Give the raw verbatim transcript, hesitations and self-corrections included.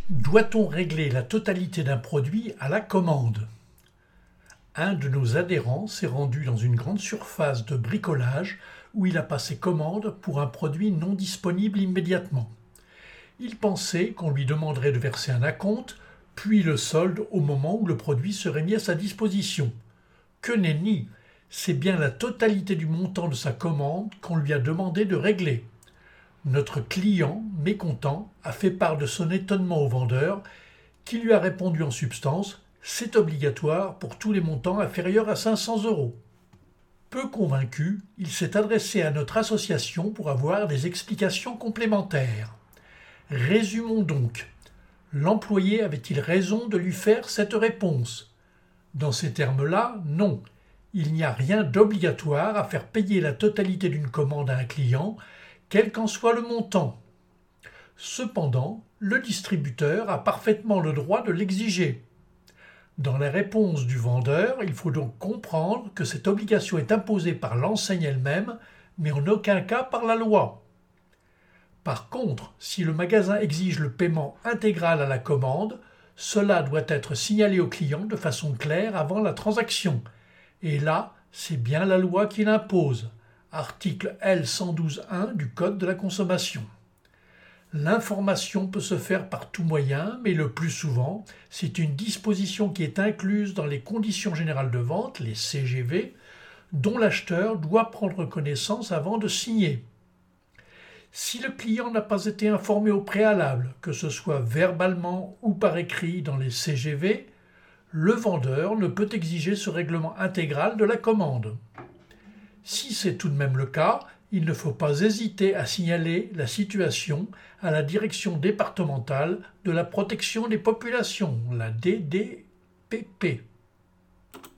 Doit-on régler la totalité d'un produit à la commande? Un de nos adhérents s'est rendu dans une grande surface de bricolage où il a passé commande pour un produit non disponible immédiatement. Il pensait qu'on lui demanderait de verser un acompte, puis le solde au moment où le produit serait mis à sa disposition. Que nenni! C'est bien la totalité du montant de sa commande qu'on lui a demandé de régler. Notre client, mécontent, a fait part de son étonnement au vendeur, qui lui a répondu en substance « C'est obligatoire pour tous les montants inférieurs à cinq cents euros ». Peu convaincu, il s'est adressé à notre association pour avoir des explications complémentaires. Résumons donc. L'employé avait-il raison de lui faire cette réponse? Dans ces termes-là, non. Il n'y a rien d'obligatoire à faire payer la totalité d'une commande à un client, quel qu'en soit le montant. Cependant, le distributeur a parfaitement le droit de l'exiger. Dans la réponse du vendeur, il faut donc comprendre que cette obligation est imposée par l'enseigne elle-même, mais en aucun cas par la loi. Par contre, si le magasin exige le paiement intégral à la commande, cela doit être signalé au client de façon claire avant la transaction. Et là, c'est bien la loi qui l'impose. Article L cent douze un du Code de la consommation. L'information peut se faire par tout moyen, mais le plus souvent, c'est une disposition qui est incluse dans les conditions générales de vente, les C G V, dont l'acheteur doit prendre connaissance avant de signer. Si le client n'a pas été informé au préalable, que ce soit verbalement ou par écrit dans les C G V, le vendeur ne peut exiger ce règlement intégral de la commande. Si c'est tout de même le cas, il ne faut pas hésiter à signaler la situation à la Direction départementale de la protection des populations, la D D P P.